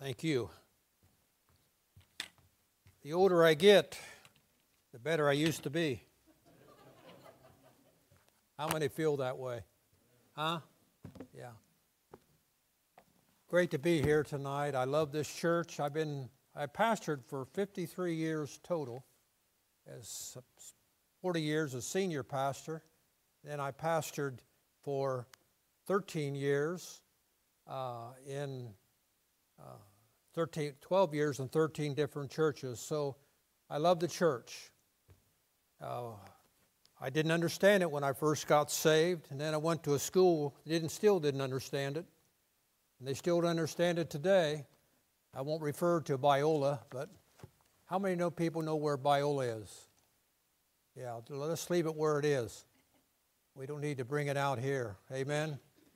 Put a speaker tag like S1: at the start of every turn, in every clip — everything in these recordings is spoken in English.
S1: Thank you. The older I get, the better I used to be. How many feel that way? Huh? Yeah. Great to be here tonight. I love this church. I pastored for 53 years total, as 40 years as senior pastor. Then I pastored for 13 years 12 years in 13 different churches. So I love the church. I didn't understand it when I first got saved, and then I went to a school, still didn't understand it, and they still don't understand it today. I won't refer to Biola, but how many people know where Biola is? Yeah, let's leave it where it is. We don't need to bring it out here. Amen.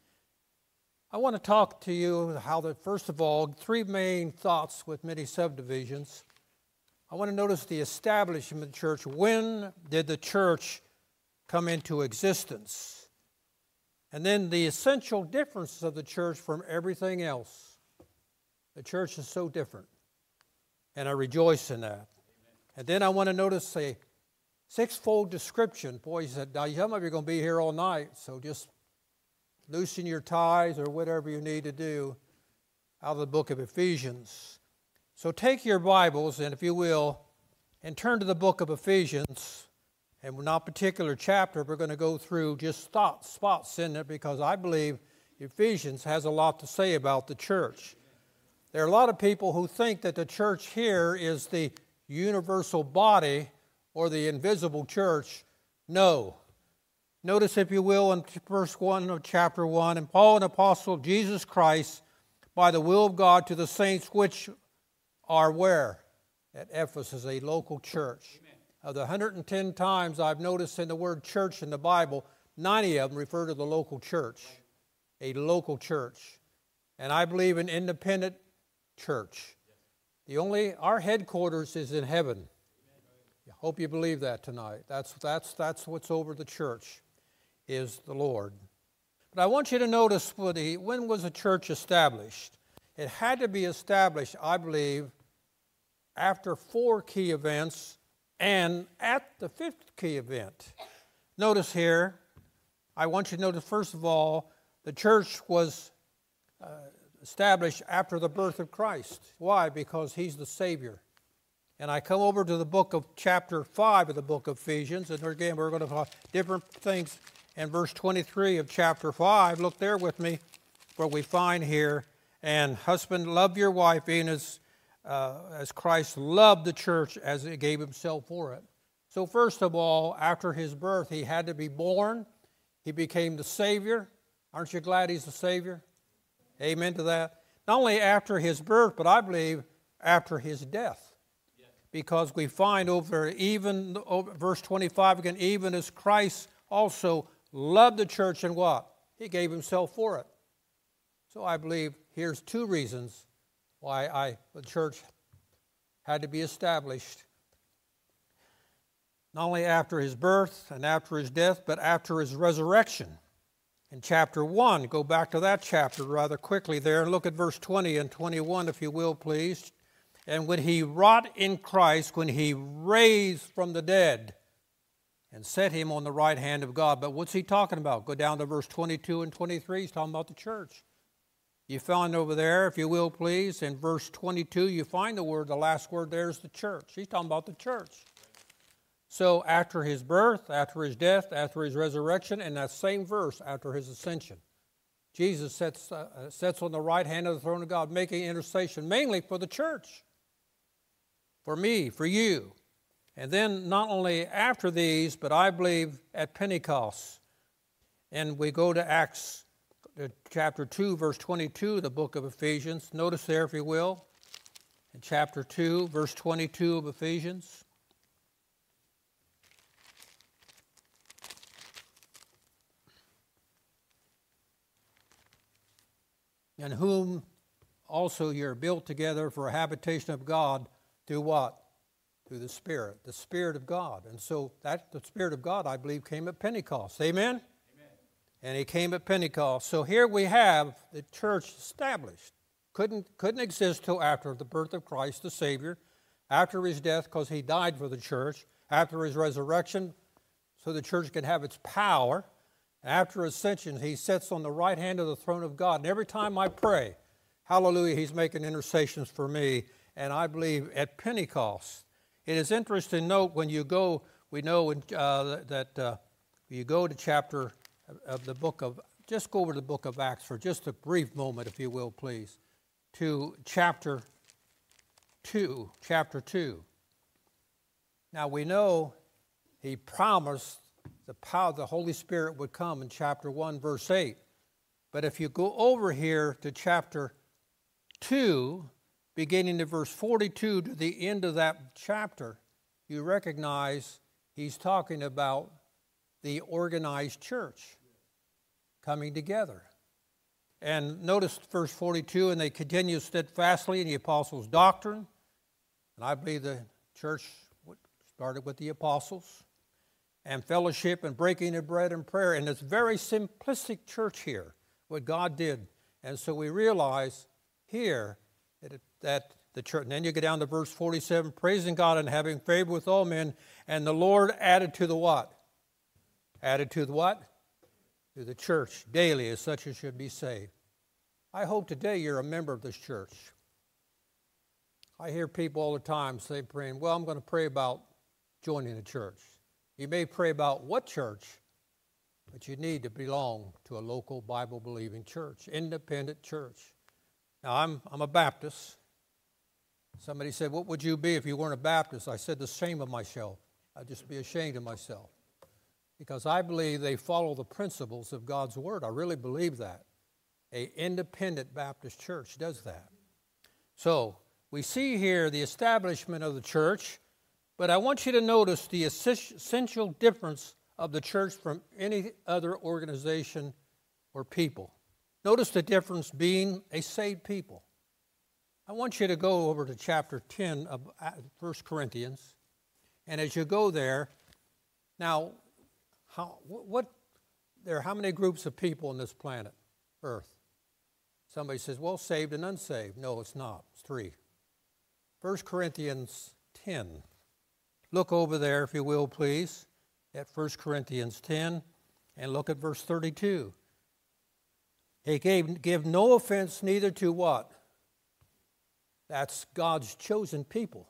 S1: I want to talk to you first of all, three main thoughts with many subdivisions. I want to notice the establishment of the church. When did the church come into existence? And then the essential differences of the church from everything else. The church is so different, and I rejoice in that. And then I want to notice a sixfold description. Boy, he said, now some of you are going to be here all night, so just loosen your ties or whatever you need to do out of the book of Ephesians. So take your Bibles, and if you will, and turn to the book of Ephesians. And not particular chapter, we're going to go through just spots in it because I believe Ephesians has a lot to say about the church. There are a lot of people who think that the church here is the universal body or the invisible church. No. Notice, if you will, in verse 1 of chapter 1, and Paul, an apostle of Jesus Christ, by the will of God, to the saints which are where? At Ephesus, a local church. Amen. Of the 110 times I've noticed in the word church in the Bible, 90 of them refer to the local church. A local church. And I believe an independent church. Our headquarters is in heaven. I hope you believe that tonight. That's what's over the church, is the Lord. But I want you to notice when was the church established? It had to be established, I believe, after four key events and at the fifth key event. Notice here, I want you to notice, first of all, the church was established after the birth of Christ. Why? Because He's the Savior. And I come over to the book of chapter 5 of the book of Ephesians, and again, we're going to talk different things. In verse 23 of chapter 5, look there with me, where we find here, and husband, love your wife, even as Christ loved the church as He gave Himself for it. So first of all, after His birth, He had to be born. He became the Savior. Aren't you glad He's the Savior? Amen to that. Not only after His birth, but I believe after His death. Because we find over verse 25 again, even as Christ also loved the church, and what? He gave Himself for it. So I believe here's two reasons why the church had to be established. Not only after His birth and after His death, but after His resurrection. In chapter 1, go back to that chapter rather quickly there and look at verse 20 and 21, if you will, please. And when He wrought in Christ, when He raised from the dead and set Him on the right hand of God. But what's He talking about? Go down to verse 22 and 23. He's talking about the church. You found over there, if you will, please, in verse 22, you find the last word there is the church. He's talking about the church. So after His birth, after His death, after His resurrection, and that same verse, after His ascension, Jesus sets on the right hand of the throne of God, making intercession mainly for the church. For me, for you. And then not only after these, but I believe at Pentecost. And we go to Acts chapter 2, verse 22, the book of Ephesians. Notice there, if you will, in chapter 2, verse 22 of Ephesians. In whom also you're built together for a habitation of God. Through what? Through the Spirit of God. And so the Spirit of God, I believe, came at Pentecost. Amen? Amen. And He came at Pentecost. So here we have the church established. couldn't exist till after the birth of Christ the Savior, after his death because he died for the church, after his resurrection so the church can have its power, after ascension he sits on the right hand of the throne of God. And every time I pray, hallelujah, he's making intercessions for me. And I believe at Pentecost, it is interesting to note when you go, we know that you go to chapter of the book of, just go over to the book of Acts for just a brief moment, if you will, please, to chapter 2. Now we know he promised the power of the Holy Spirit would come in chapter 1, verse 8. But if you go over here to chapter 2, beginning to verse 42 to the end of that chapter, you recognize he's talking about the organized church coming together. And notice verse 42, and they continue steadfastly in the apostles' doctrine. And I believe the church started with the apostles. And fellowship and breaking of bread and prayer. And it's very simplistic church here, what God did. And so we realize here that the church, and then you get down to verse 47, praising God and having favor with all men, and the Lord added to the what? Added to the what? To the church daily as such as should be saved. I hope today you're a member of this church. I hear people all the time say, praying, well, I'm going to pray about joining a church. You may pray about what church, but you need to belong to a local Bible-believing church, independent church. Now, I'm a Baptist. Somebody said, what would you be if you weren't a Baptist? I said, the shame of myself. I'd just be ashamed of myself. Because I believe they follow the principles of God's Word. I really believe that. An independent Baptist church does that. So, we see here the establishment of the church, but I want you to notice the essential difference of the church from any other organization or people. Notice the difference being a saved people. I want you to go over to chapter 10 of 1 Corinthians. And as you go there, now, how many groups of people on this planet, Earth? Somebody says, well, saved and unsaved. No, it's not. It's 3. 1 Corinthians 10. Look over there, if you will, please, at 1 Corinthians 10, and look at verse 32. He give no offense neither to what? That's God's chosen people.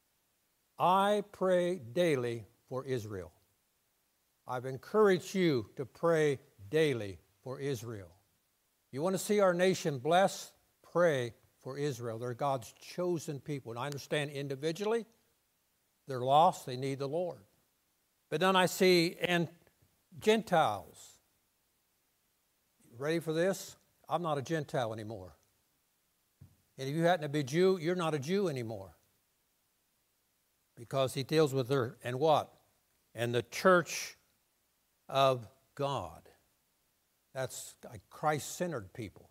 S1: I pray daily for Israel. I've encouraged you to pray daily for Israel. You want to see our nation blessed? Pray for Israel. They're God's chosen people. And I understand individually, they're lost, they need the Lord. But then I see, and Gentiles. Ready for this? I'm not a Gentile anymore. And if you happen to be Jew, you're not a Jew anymore. Because he deals with her, and what? And the church of God. That's a Christ-centered people.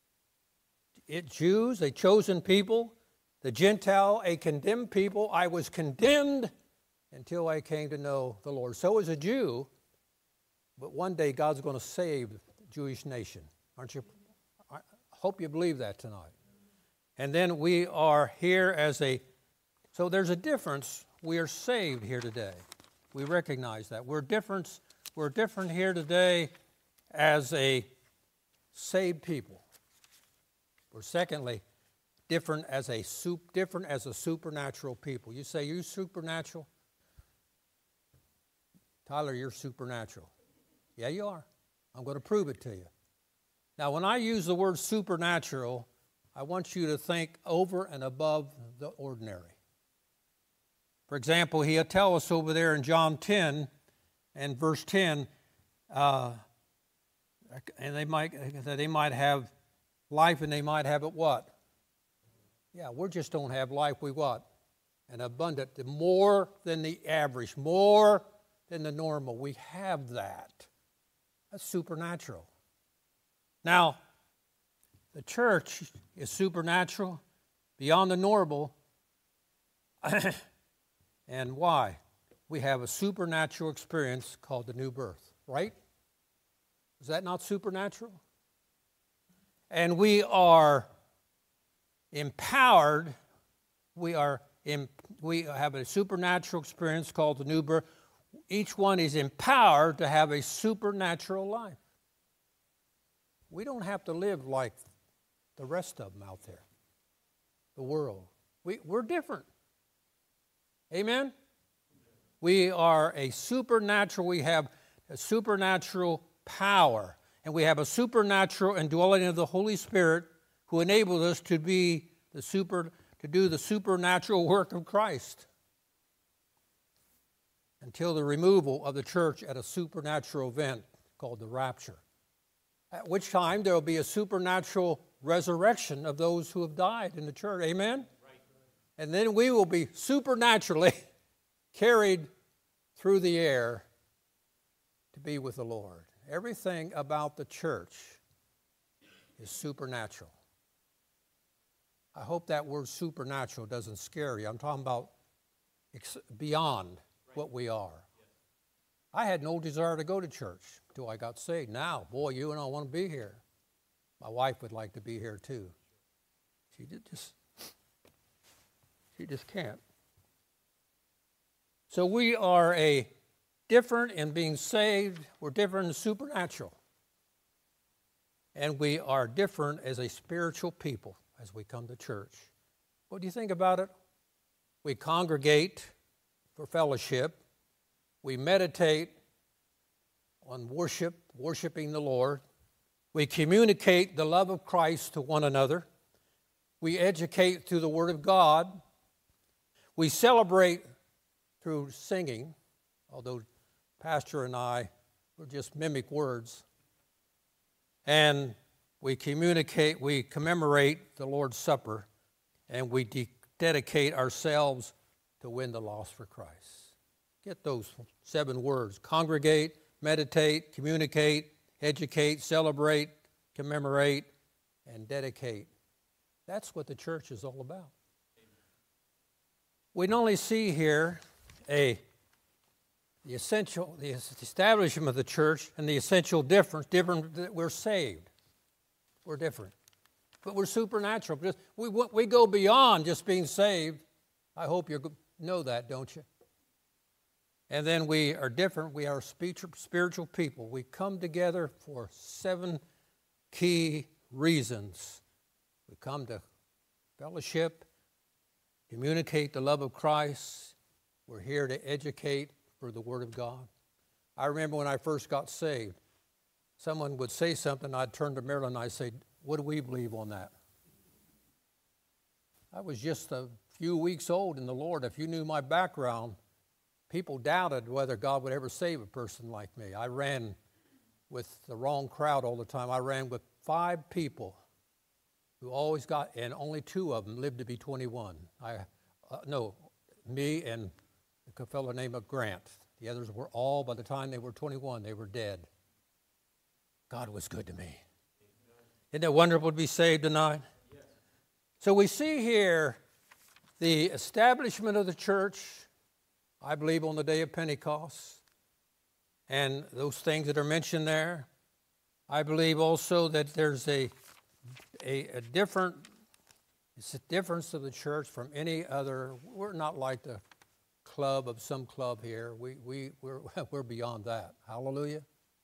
S1: Jews, a chosen people. The Gentile, a condemned people. I was condemned until I came to know the Lord. So is a Jew, but one day God's going to save the Jewish nation. Aren't you? I hope you believe that tonight. And then we are here so there's a difference. We are saved here today. We recognize that. We're different here today as a saved people. We're secondly, different as a supernatural people. You say, you're supernatural? Tyler, you're supernatural. Yeah, you are. I'm going to prove it to you. Now, when I use the word supernatural, I want you to think over and above the ordinary. For example, he'll tell us over there in John 10 and verse 10, and they might have life and they might have it what? Yeah, we just don't have life. We what? An abundant, more than the average, more than the normal. We have that. That's supernatural. Now, the church is supernatural, beyond the normal. And why? We have a supernatural experience called the new birth, right? Is that not supernatural? And we are empowered. We have a supernatural experience called the new birth. Each one is empowered to have a supernatural life. We don't have to live like the rest of them out there, the world. We're different. Amen? We are a supernatural. We have a supernatural power. And we have a supernatural indwelling of the Holy Spirit who enables us to do the supernatural work of Christ until the removal of the church at a supernatural event called the rapture, at which time there will be a supernatural resurrection of those who have died in the church. Amen? Right. And then we will be supernaturally carried through the air to be with the Lord. Everything about the church is supernatural. I hope that word supernatural doesn't scare you. I'm talking about beyond what we are. I had no desire to go to church until I got saved. Now, boy, you and I want to be here. My wife would like to be here too. She just can't. So we are different in being saved. We're different in supernatural. And we are different as a spiritual people as we come to church. What do you think about it? We congregate for fellowship. We meditate on worshiping the Lord. We communicate the love of Christ to one another. We educate through the Word of God. We celebrate through singing, although Pastor and I will just mimic words. And we commemorate the Lord's Supper, and we dedicate ourselves to win the lost for Christ. Get those 7 words: congregate, meditate, communicate, educate, celebrate, commemorate, and dedicate. That's what the church is all about. We not only see here the establishment of the church and the essential difference that we're saved. We're different. But we're supernatural. We go beyond just being saved. I hope you know that, don't you? And then we are different. We are spiritual people. We come together for 7 key reasons. We come to fellowship, communicate the love of Christ. We're here to educate for the Word of God. I remember when I first got saved, someone would say something, I'd turn to Marilyn and I'd say, what do we believe on that? I was just a few weeks old in the Lord. If you knew my background, people doubted whether God would ever save a person like me. I ran with the wrong crowd all the time. I ran with 5 people who always and only 2 of them lived to be 21. Me and a fellow named Grant. The others were all, by the time they were 21, they were dead. God was good to me. Isn't it wonderful to be saved tonight? Yes. So we see here the establishment of the church, I believe, on the day of Pentecost, and those things that are mentioned there. I believe also that there's a difference of the church from any other. We're not like the club of some club here. We're beyond that. Hallelujah.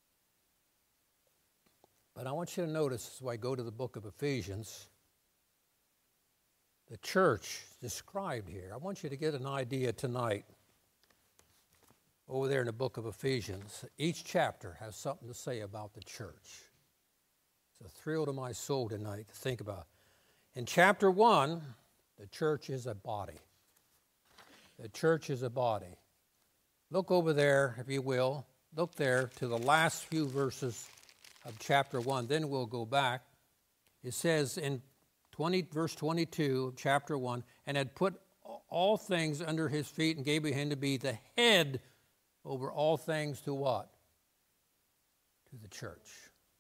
S1: But I want you to notice as I go to the book of Ephesians, the church described here. I want you to get an idea tonight. Over there in the book of Ephesians, each chapter has something to say about the church. It's a thrill to my soul tonight to think about. In chapter 1, the church is a body. The church is a body. Look over there, if you will. Look there to the last few verses of chapter 1. Then we'll go back. It says in verse 22 of chapter 1, and had put all things under his feet and gave him to be the head over all things to what? To the church.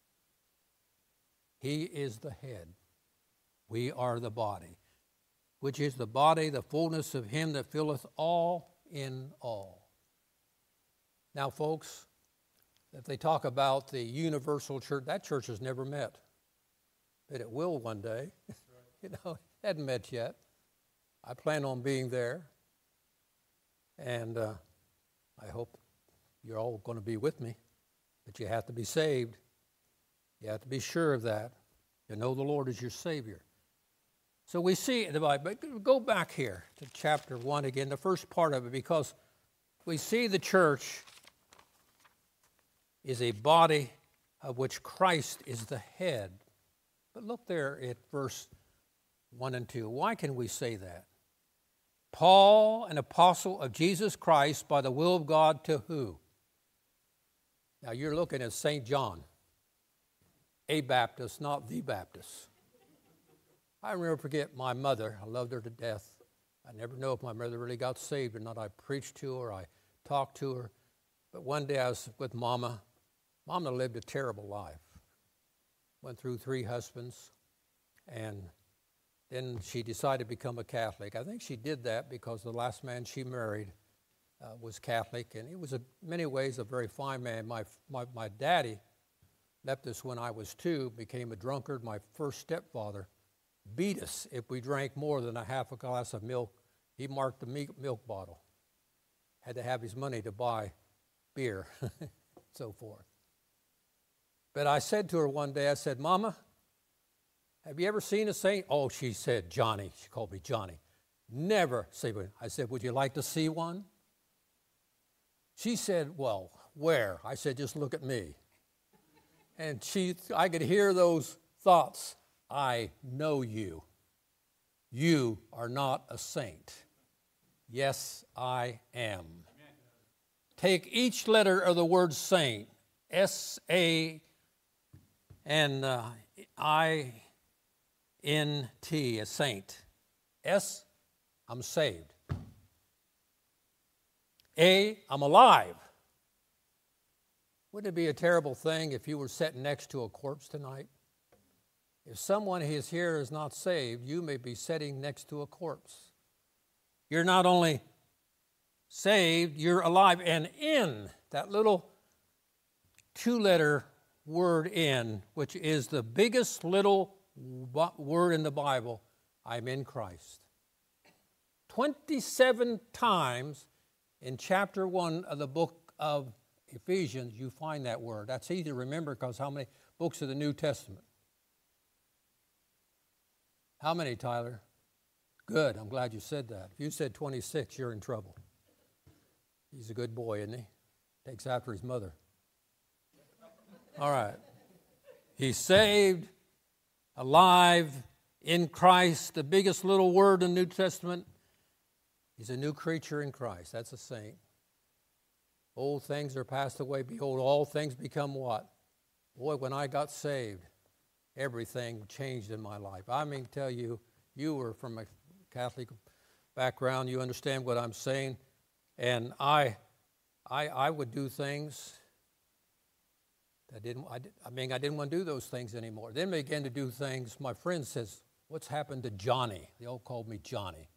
S1: He is the head. We are the body, which is the body, the fullness of him that filleth all in all. Now, folks, if they talk about the universal church, that church has never met. But it will one day. hadn't met yet. I plan on being there. And I hope you're all going to be with me. But you have to be saved. You have to be sure of that. You know the Lord is your Savior. So we see in the Bible, go back here to chapter 1 again, the first part of it, because we see the church is a body of which Christ is the head. But look there at verse 1 and 2. Why can we say that? Paul, an apostle of Jesus Christ by the will of God to who? Now you're looking at St. John, a Baptist, not the Baptist. I never forget my mother. I loved her to death. I never know if my mother really got saved or not. I preached to her, I talked to her. But one day I was with Mama. Mama lived a terrible life. Went through 3 husbands, and then she decided to become a Catholic. I think she did that because the last man she married was Catholic, and he was in many ways a very fine man. My daddy left us when I was 2, became a drunkard. My first stepfather beat us if we drank more than a half a glass of milk. He marked the milk bottle. Had to have his money to buy beer, so forth. But I said to her one day, I said, Mama, have you ever seen a saint? Oh, she said, Johnny. She called me Johnny. Never see one. I said, would you like to see one? She said, well, where? I said, just look at me. And I could hear those thoughts. I know you. You are not a saint. Yes, I am. Amen. Take each letter of the word saint, S-A-N-I-N-T, a saint. S, I'm saved. A, I'm alive. Wouldn't it be a terrible thing if you were sitting next to a corpse tonight? If someone who is here is not saved, you may be sitting next to a corpse. You're not only saved, you're alive. And in, that little 2-letter word in, which is the biggest little word in the Bible, I'm in Christ. 27 times in chapter 1 of the book of Ephesians, you find that word. That's easy to remember because how many books of the New Testament? How many, Tyler? Good, I'm glad you said that. If you said 26, you're in trouble. He's a good boy, isn't he? Takes after his mother. All right. He's saved, alive, in Christ, the biggest little word in the New Testament. He's a new creature in Christ. That's a saint. Old things are passed away. Behold, all things become what? Boy, when I got saved, everything changed in my life. I mean, tell you, you were from a Catholic background. You understand what I'm saying. And I would do things that I didn't want to do those things anymore. Then I began to do things. My friend says, what's happened to Johnny? They all called me Johnny.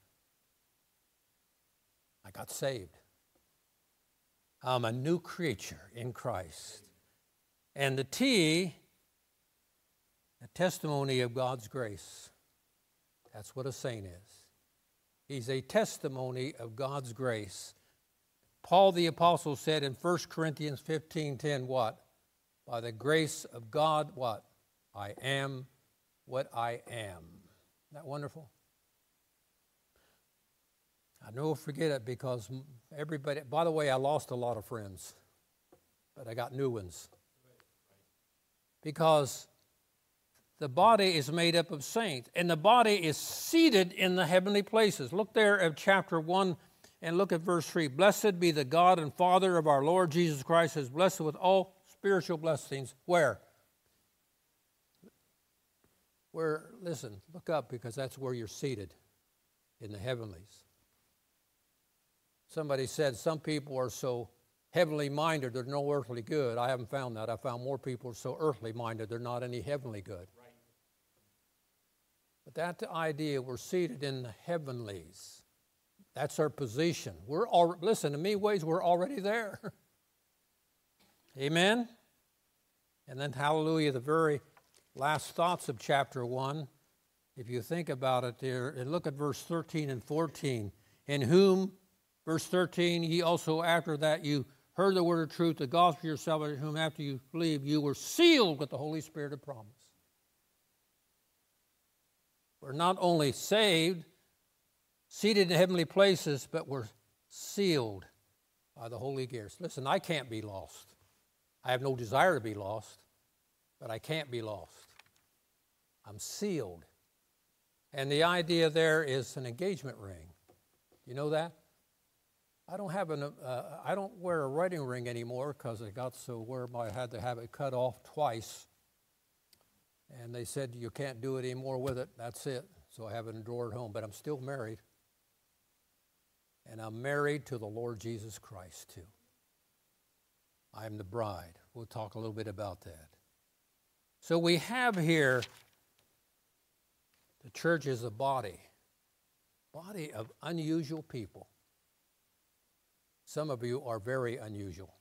S1: I got saved. I'm a new creature in Christ. And the T, a testimony of God's grace. That's what a saint is. He's a testimony of God's grace. Paul the Apostle said in 1 Corinthians 15:10, what? By the grace of God, what? I am what I am. Isn't that wonderful? I never forget it because everybody, by the way, I lost a lot of friends, but I got new ones. Because the body is made up of saints, and the body is seated in the heavenly places. Look there at chapter 1 and look at verse 3. Blessed be the God and Father of our Lord Jesus Christ, who is blessed with all spiritual blessings. Where? Listen, look up because that's where you're seated, in the heavenlies. Somebody said some people are so heavenly minded, they're no earthly good. I haven't found that. I found more people are so earthly minded, they're not any heavenly good. Right. But that idea, we're seated in the heavenlies. That's our position. Listen, in many ways, we're already there. Amen? And then, hallelujah, the very last thoughts of chapter 1. If you think about it there, and look at verse 13 and 14. In whom, verse 13, ye also after that you heard the word of truth, the gospel of your salvation, whom after you believed, you were sealed with the Holy Spirit of promise. We're not only saved, seated in heavenly places, but we're sealed by the Holy Ghost. Listen, I can't be lost. I have no desire to be lost, but I can't be lost. I'm sealed. And the idea there is an engagement ring. You know that? I don't wear a wedding ring anymore because it got so where I had to have it cut off twice. And they said, you can't do it anymore with it. That's it. So I have it in a drawer at home. But I'm still married. And I'm married to the Lord Jesus Christ, too. I'm the bride. We'll talk a little bit about that. So we have here, the church is a body of unusual people. Some of you are very unusual.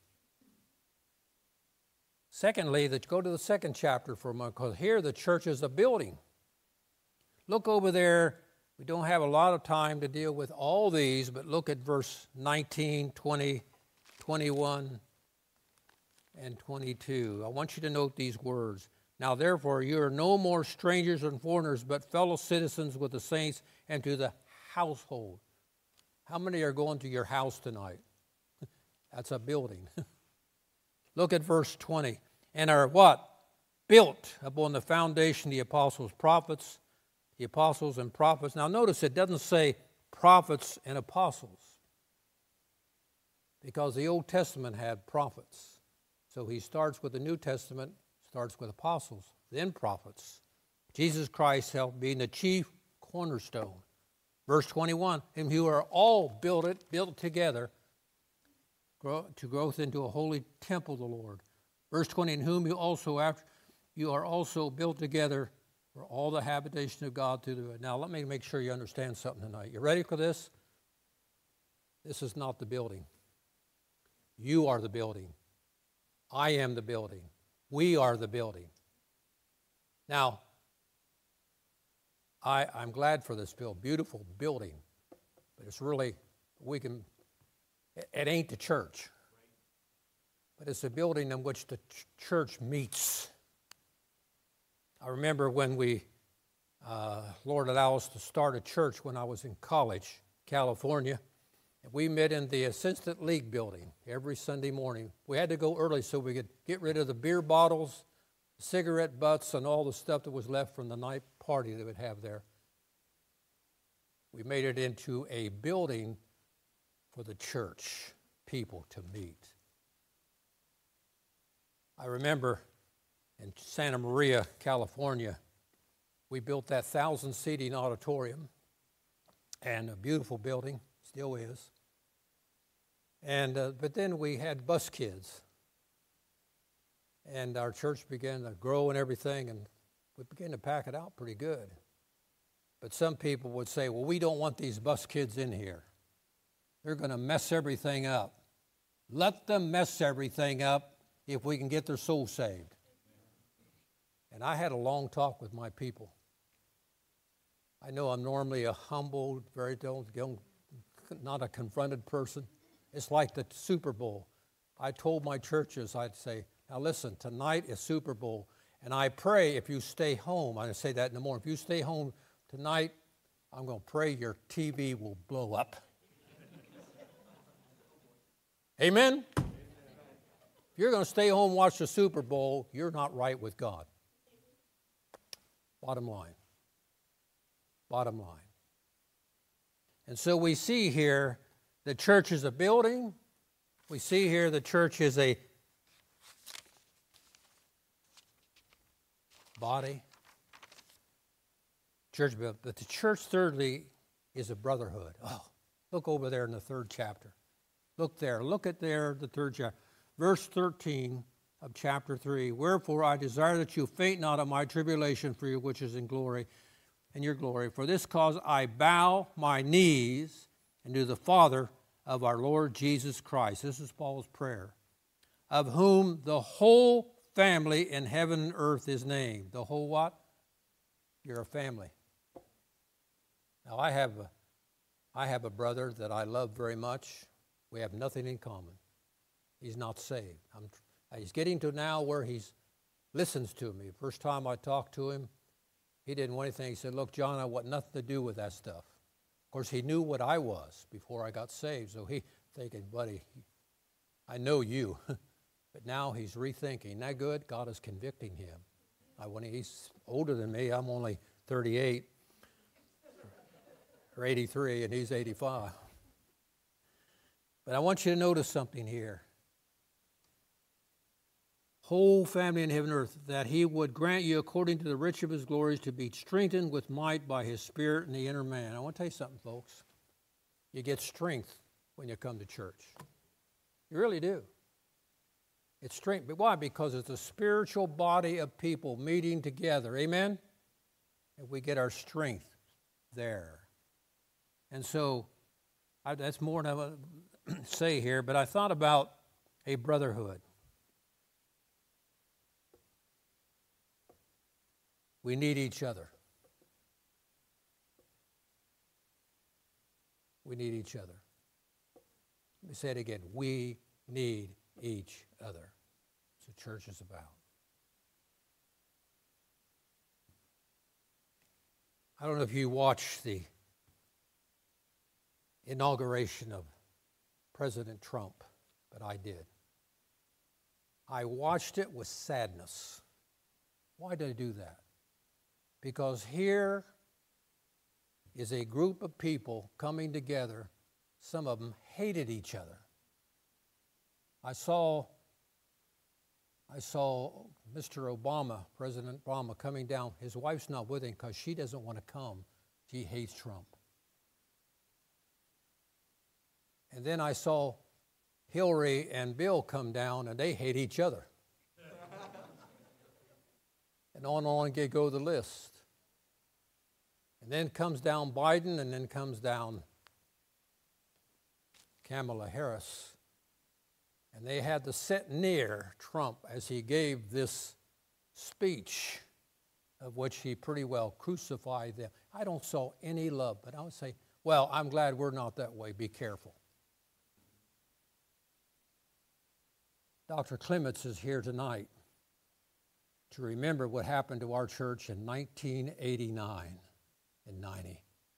S1: Secondly, go to the second chapter for a moment, because here the church is a building. Look over there. We don't have a lot of time to deal with all these, but look at verse 19, 20, 21, and 22. I want you to note these words. Now, therefore, you are no more strangers and foreigners, but fellow citizens with the saints and to the household. How many are going to your house tonight? That's a building. Look at verse 20. And are what? Built upon the foundation of the apostles, prophets, the apostles and prophets. Now notice it doesn't say prophets and apostles, because the Old Testament had prophets. So he starts with the New Testament, starts with apostles, then prophets. Jesus Christ being the chief cornerstone. Verse 21, and who are all built together to growth into a holy temple of the Lord. Verse 20, in whom you are also built together for all the habitation of God through the. Now let me make sure you understand something tonight. You ready for this? This is not the building. You are the building. I am the building. We are the building. Now, I'm glad for this beautiful building, but it's really, it ain't the church, but it's a building in which the church meets. I remember when Lord allowed us to start a church when I was in college, California. We met in the Assistant League building every Sunday morning. We had to go early so we could get rid of the beer bottles, cigarette butts, and all the stuff that was left from the night party they would have there. We made it into a building for the church people to meet. I remember in Santa Maria, California, we built that 1,000-seating auditorium, and a beautiful building, still is. And but then we had bus kids, and our church began to grow and everything, and we began to pack it out pretty good. But some people would say, well, we don't want these bus kids in here. They're going to mess everything up. Let them mess everything up if we can get their soul saved. And I had a long talk with my people. I know I'm normally a humble, not a confronted person. It's like the Super Bowl. I told my churches, I'd say, now listen, tonight is Super Bowl, and I pray if you stay home, I say that in the morning, if you stay home tonight, I'm going to pray your TV will blow up. Amen? If you're going to stay home and watch the Super Bowl, you're not right with God. Bottom line. Bottom line. And so we see here the church is a building. We see here the church is a body. Church, but the church, thirdly, is a brotherhood. Oh, look over there in the 3rd chapter. Look there. Look at there, the 3rd chapter. Verse 13 of chapter 3. Wherefore I desire that you faint not at my tribulation for you, which is in glory, and your glory. For this cause I bow my knees unto the Father of our Lord Jesus Christ. This is Paul's prayer. Of whom the whole family in heaven and earth is named. The whole what? You're a family. Now, I have a brother that I love very much. We have nothing in common. He's not saved. He's getting to now where he listens to me. First time I talked to him, he didn't want anything. He said, look, John, I want nothing to do with that stuff. Of course, he knew what I was before I got saved, so he thinking, buddy, I know you. But now he's rethinking. Isn't that good? God is convicting him. He's older than me. I'm only 38 or 83, and he's 85. But I want you to notice something here. Whole family in heaven and earth, that he would grant you according to the riches of his glories to be strengthened with might by his Spirit in the inner man. I want to tell you something, folks. You get strength when you come to church. You really do. It's strength. But why? Because it's a spiritual body of people meeting together. Amen? And we get our strength there. And so, that's more than I want to say here, but I thought about a brotherhood. We need each other. We need each other. Let me say it again. We need each other. That's what church is about. I don't know if you watched the inauguration of President Trump, but I did. I watched it with sadness. Why did I do that? Because here is a group of people coming together. Some of them hated each other. I saw Mr. Obama, President Obama, coming down. His wife's not with him because she doesn't want to come. She hates Trump. And then I saw Hillary and Bill come down, and they hate each other. And on go the list. And then comes down Biden, and then comes down Kamala Harris. And they had to sit near Trump as he gave this speech, of which he pretty well crucified them. I don't saw any love, but I would say, well, I'm glad we're not that way. Be careful. Dr. Clements is here tonight to remember what happened to our church in 1989 and 90.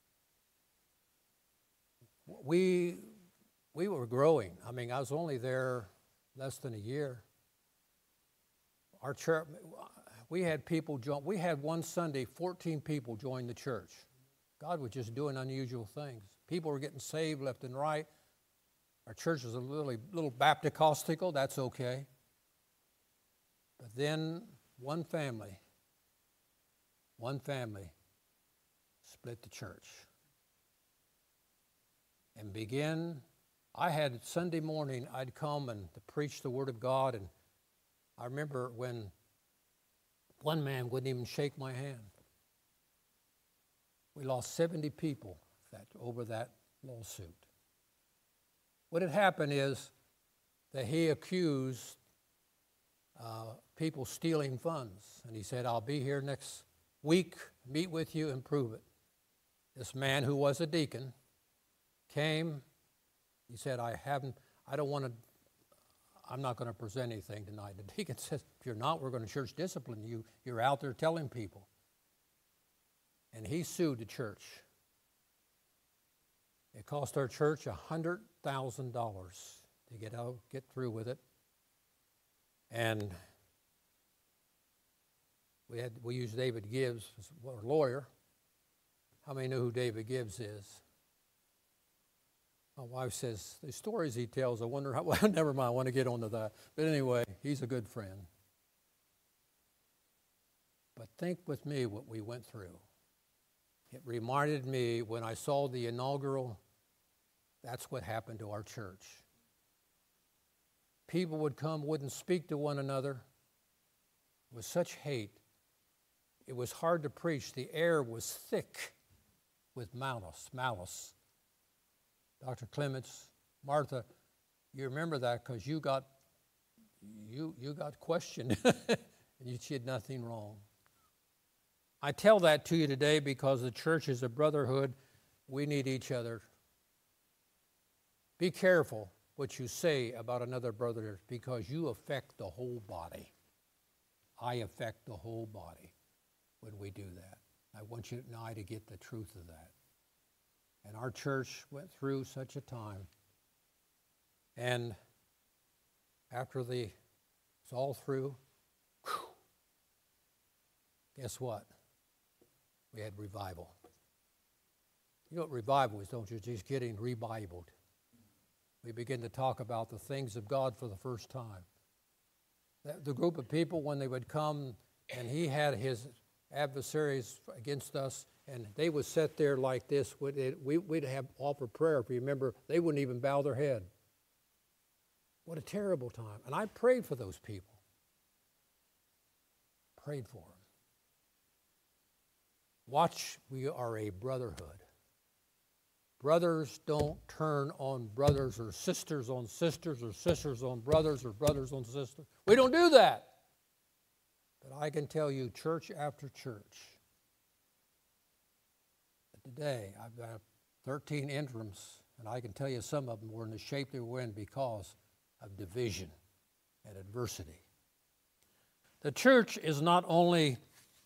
S1: We were growing. I mean, I was only there less than a year. Our church, we had people join. We had one Sunday, 14 people join the church. God was just doing unusual things. People were getting saved left and right. Our church was a little Bapticostical. That's okay. But then one family split the church and I had Sunday morning, I'd come and to preach the Word of God, and I remember when one man wouldn't even shake my hand. We lost 70 people over that lawsuit. What had happened is that he accused people stealing funds, and he said, I'll be here next week, meet with you and prove it. This man who was a deacon came. He said, I'm not going to present anything tonight. The deacon says, if you're not, we're going to church discipline you. You're out there telling people. And he sued the church. It cost our church $100,000 to get through with it. And we used David Gibbs as our lawyer. How many know who David Gibbs is? My wife says, the stories he tells, I wonder how, well, never mind, I want to get onto that. But anyway, he's a good friend. But think with me what we went through. It reminded me when I saw the inaugural, that's what happened to our church. People would come, wouldn't speak to one another with such hate. It was hard to preach. The air was thick with malice. Dr. Clements, Martha, you remember that because you got questioned and you did nothing wrong. I tell that to you today because the church is a brotherhood We need each other. Be careful what you say about another brother because you affect the whole body. I affect the whole body when we do that. I want you and I to get the truth of that. And our church went through such a time. And after it's all through, guess what? We had revival. You know what revival is, don't you? Just getting revivaled. We begin to talk about the things of God for the first time. The group of people, when they would come, and he had his adversaries against us, and they would sit there like this. We'd have offer prayer. If you remember, they wouldn't even bow their head. What a terrible time. And I prayed for those people. Prayed for them. Watch, we are a brotherhood. Brothers don't turn on brothers or sisters on sisters or sisters on brothers or brothers on sisters. We don't do that. But I can tell you, church after church, today I've got 13 interims, and I can tell you some of them were in the shape they were in because of division and adversity. The church is not only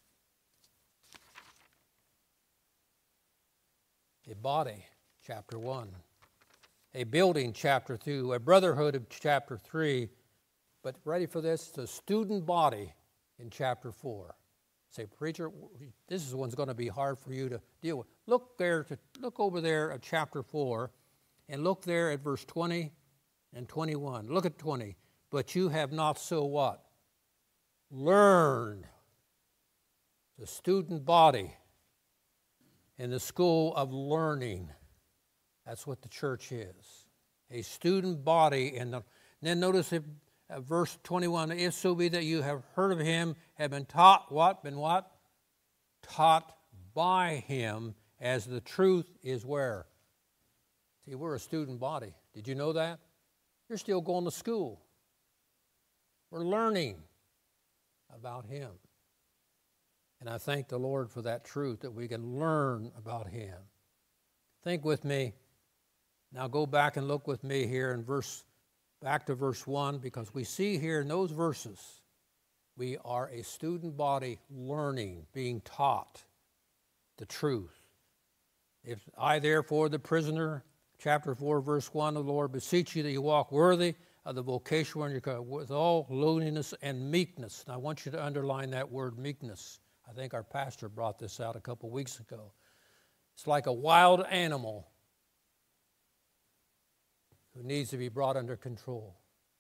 S1: a body, chapter 1, a building, chapter 2, a brotherhood of chapter 3, but ready for this, the student body in chapter 4. Say, preacher, this one's going to be hard for you to deal with. Look over there at chapter 4, and look there at verse 20 and 21. Look at 20. But you have not so what? Learned. The student body in the school of learning. That's what the church is. A student body. And then notice if, verse 21, if so be that you have heard of him, have been taught what? Been what? Taught by him, as the truth is where? See, we're a student body. Did you know that? You're still going to school. We're learning about him. And I thank the Lord for that truth, that we can learn about him. Think with me. Now go back and look with me here in back to verse 1, because we see here in those verses, we are a student body learning, being taught the truth. If I therefore, the prisoner, chapter 4, verse 1 of the Lord, beseech you that you walk worthy of the vocation wherein you come, with all lowliness and meekness. And I want you to underline that word meekness. I think our pastor brought this out a couple weeks ago. It's like a wild animal who needs to be brought under control.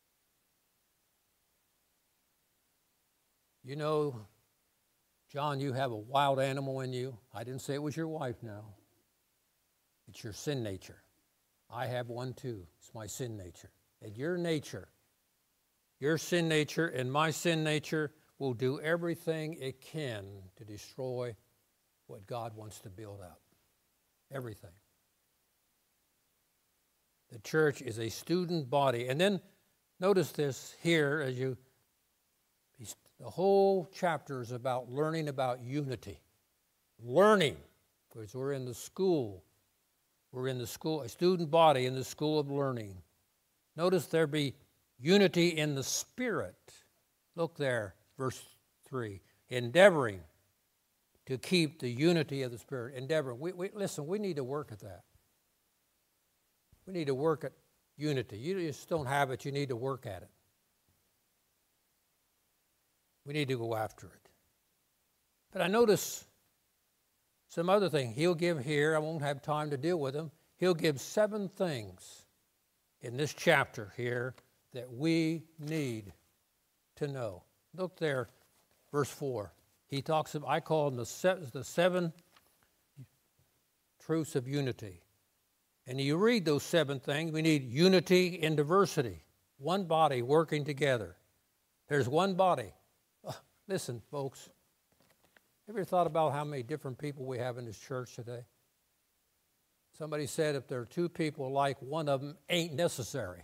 S1: You know, John, you have a wild animal in you. I didn't say it was your wife now. It's your sin nature. I have one too. It's my sin nature. And your nature, your sin nature and my sin nature will do everything it can to destroy what God wants to build up. Everything. The church is a student body. And then notice this here as the whole chapter is about learning about unity. Learning, because we're in the school. We're in the school, a student body in the school of learning. Notice there be unity in the Spirit. Look there, verse 3. Endeavoring to keep the unity of the Spirit. Endeavoring. Listen, we need to work at that. We need to work at unity. You just don't have it, you need to work at it. We need to go after it. But I notice some other thing. He'll give here, I won't have time to deal with them. He'll give 7 things in this chapter here that we need to know. Look there, verse 4. He talks about, I call them the 7 truths of unity. And you read those 7 things. We need unity in diversity. One body working together. There's one body. Listen, folks. Have you ever thought about how many different people we have in this church today? Somebody said if there are 2 people alike, one of them ain't necessary.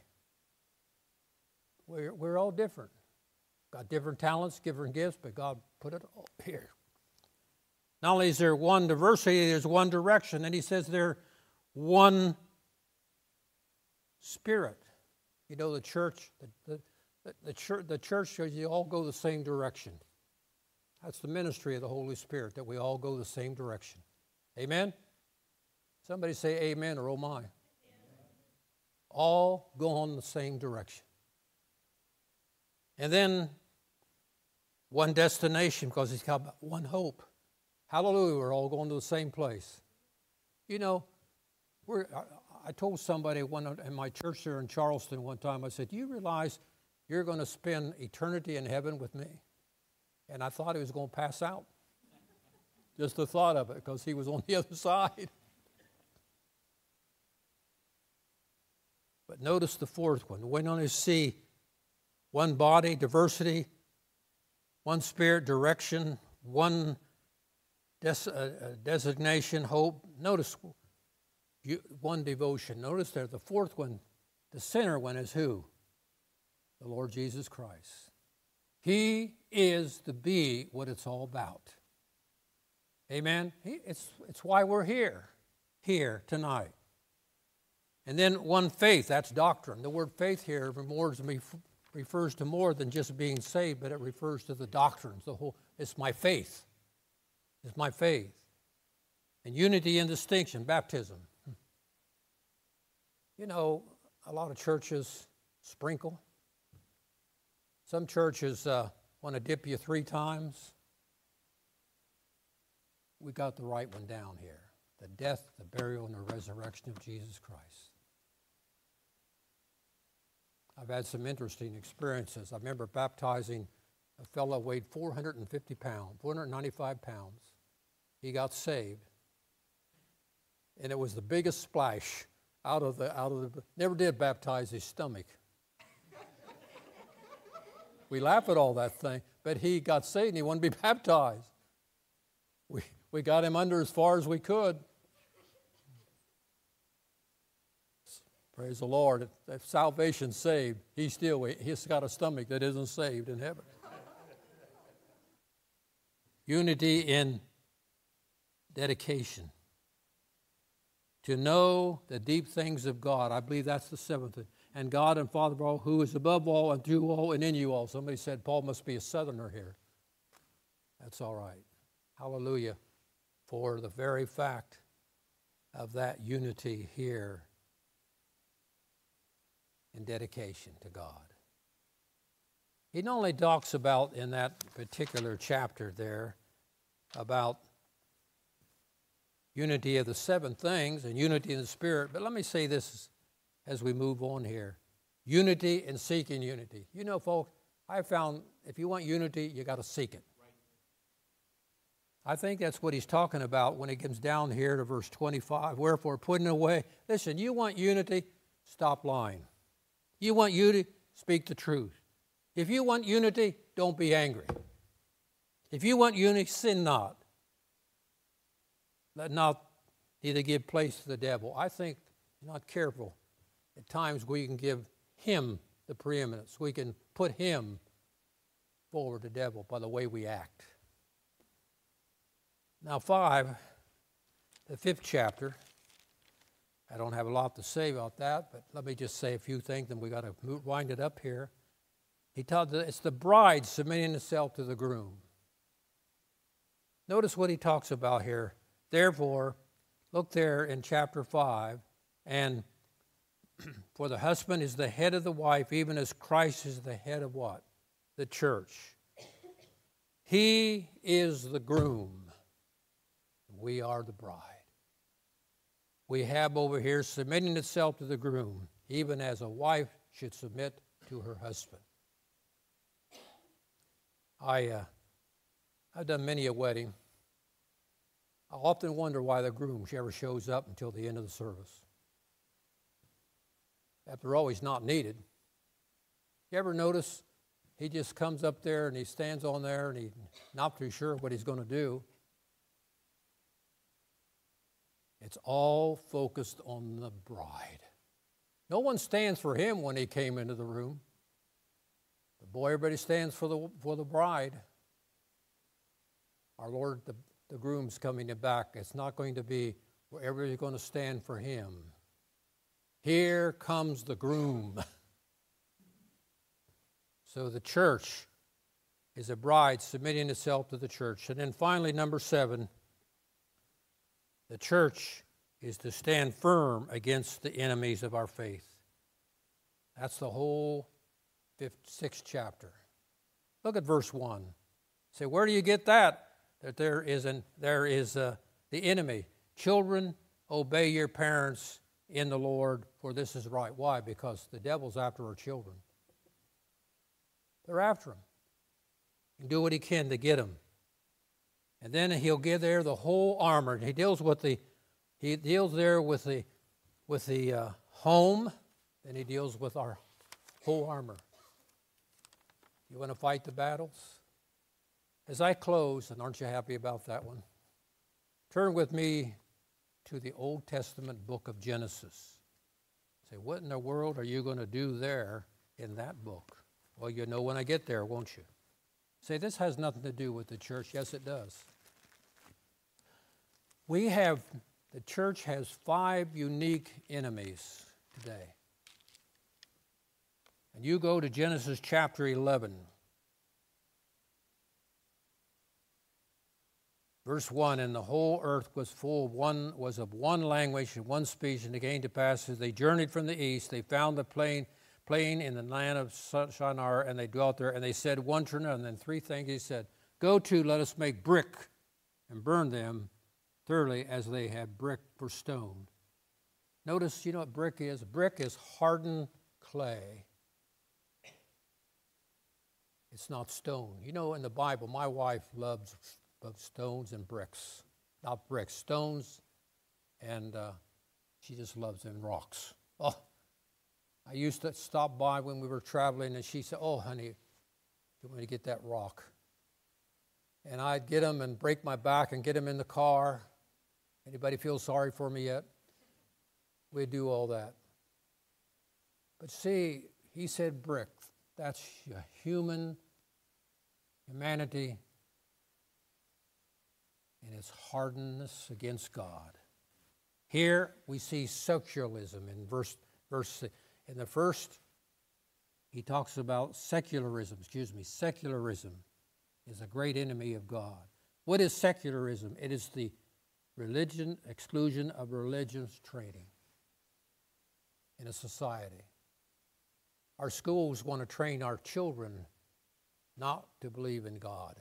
S1: We're all different. Got different talents, different gifts, but God put it all here. Not only is there one diversity, there's one direction. And he says they're one spirit. You know, the church, the church says you all go the same direction. That's the ministry of the Holy Spirit, that we all go the same direction. Amen? Somebody say amen or oh my. Amen. All go in the same direction. And then one destination, because he's got one hope. Hallelujah, we're all going to the same place. You know, I told somebody in my church there in Charleston one time, I said, do you realize you're going to spend eternity in heaven with me? And I thought he was going to pass out. Just the thought of it, because he was on the other side. But notice the fourth one. We only see one body, diversity, one spirit, direction, one designation, hope. Notice one devotion. Notice there, the fourth one, the center one is who? The Lord Jesus Christ. He is to be what it's all about. Amen? It's why we're here tonight. And then one faith, that's doctrine. The word faith here refers to more than just being saved, but it refers to the doctrines. It's my faith. It's my faith. And unity and distinction, baptism. You know, a lot of churches sprinkle. Some churches want to dip you 3 times. We got the right one down here. The death, the burial, and the resurrection of Jesus Christ. I've had some interesting experiences. I remember baptizing a fellow who weighed 450 pounds, 495 pounds. He got saved. And it was the biggest splash out of the never did baptize his stomach. We laugh at all that thing, but he got saved and he wanted to be baptized. We got him under as far as we could. Praise the Lord. If salvation's saved, he's got a stomach that isn't saved in heaven. Unity in dedication. To know the deep things of God. I believe that's the 7th. And God and Father of all, who is above all and through all and in you all. Somebody said Paul must be a southerner here. That's all right. Hallelujah. For the very fact of that unity here in dedication to God. He not only talks about in that particular chapter there about unity of the 7 things and unity in the Spirit, but let me say this as we move on here. Unity and seeking unity. You know, folks, I found if you want unity, you got to seek it. I think that's what he's talking about when he comes down here to verse 25. Wherefore, putting away, listen, you want unity, stop lying. You want unity, speak the truth. If you want unity, don't be angry. If you want unity, sin not. Let not neither give place to the devil. I think, not careful, at times we can give him the preeminence. We can put him forward, the devil, by the way we act. Now 5, the 5th chapter, I don't have a lot to say about that, but let me just say a few things, and we got to wind it up here. He taught it's the bride submitting itself to the groom. Notice what he talks about here. Therefore, look there in chapter 5, and for the husband is the head of the wife, even as Christ is the head of what? The church. He is the groom. We are the bride. We have over here submitting itself to the groom, even as a wife should submit to her husband. I've done many a wedding. I often wonder why the groom ever shows up until the end of the service. After all, he's not needed. You ever notice he just comes up there and he stands on there and he's not too sure what he's going to do? It's all focused on the bride. No one stands for him when he came into the room. But boy, everybody stands for the bride. Our Lord, the the groom's coming back. It's not going to be where everybody's going to stand for him. Here comes the groom. So the church is a bride submitting itself to the church. And then finally, number 7, the church is to stand firm against the enemies of our faith. That's the whole 6th chapter. Look at verse 1. Say, where do you get that? That there is the enemy. Children, obey your parents in the Lord, for this is right. Why? Because the devil's after our children. They're after them. He can do what he can to get them. And then he'll give there the whole armor. He deals there with the home, and he deals with our whole armor. You want to fight the battles? As I close, and aren't you happy about that one? Turn with me to the Old Testament book of Genesis. Say, what in the world are you going to do there in that book? Well, you know when I get there, won't you? Say, this has nothing to do with the church. Yes, it does. The church has 5 unique enemies today. And you go to Genesis chapter 11. Verse 1, and the whole earth was of one language and one speech, and it came to pass as they journeyed from the east, they found the plain in the land of Shinar, and they dwelt there, and they said one to another, and then 3 things he said, go to, let us make brick, and burn them thoroughly as they had brick for stone. Notice, you know what brick is? Brick is hardened clay. It's not stone. You know, in the Bible, my wife loves stones and bricks. Not bricks, stones, and she just loves them rocks. Oh, I used to stop by when we were traveling, and she said, oh, honey, you want me to get that rock? And I'd get them and break my back and get them in the car. Anybody feel sorry for me yet? We'd do all that. But see, he said brick. That's humanity in its hardness against God. Here we see secularism in verse 6. In the first, he talks about secularism. Secularism is a great enemy of God. What is secularism? It is the exclusion of religious training in a society. Our schools want to train our children not to believe in God.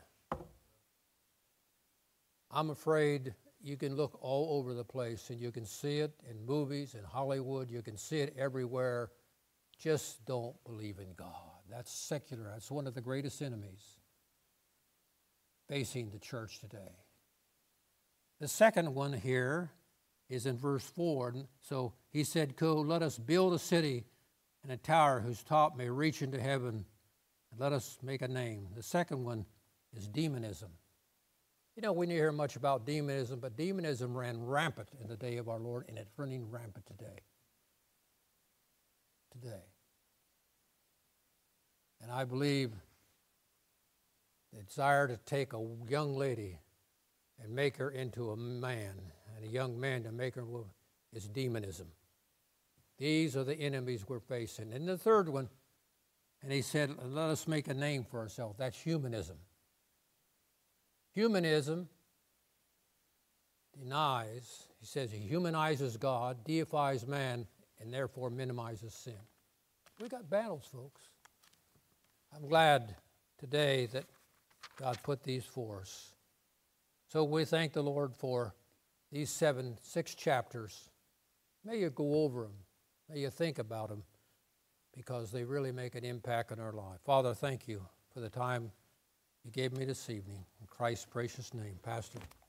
S1: I'm afraid you can look all over the place, and you can see it in movies, in Hollywood, you can see it everywhere. Just don't believe in God. That's secular. That's one of the greatest enemies facing the church today. The second one here is in verse 4. So he said, go, let us build a city and a tower whose top may reach into heaven, and let us make a name. The second one is demonism. You know, we didn't hear much about demonism, but demonism ran rampant in the day of our Lord, and it's running rampant today. And I believe the desire to take a young lady and make her into a man, and a young man to make her a woman, is demonism. These are the enemies we're facing. And the third one, and he said, let us make a name for ourselves. That's humanism. Humanism denies, he says, he humanizes God, deifies man, and therefore minimizes sin. We got battles, folks. I'm glad today that God put these for us. So we thank the Lord for these 6 chapters. May you go over them. May you think about them, because they really make an impact on our life. Father, thank you for the time you gave me this evening. In Christ's precious name, Pastor.